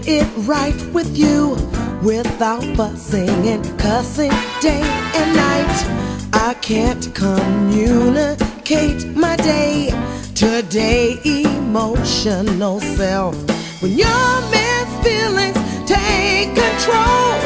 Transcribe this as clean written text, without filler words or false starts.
it right with you without fussing and cussing day and night. I can't communicate my day today, emotional self. When your man's feelings take control,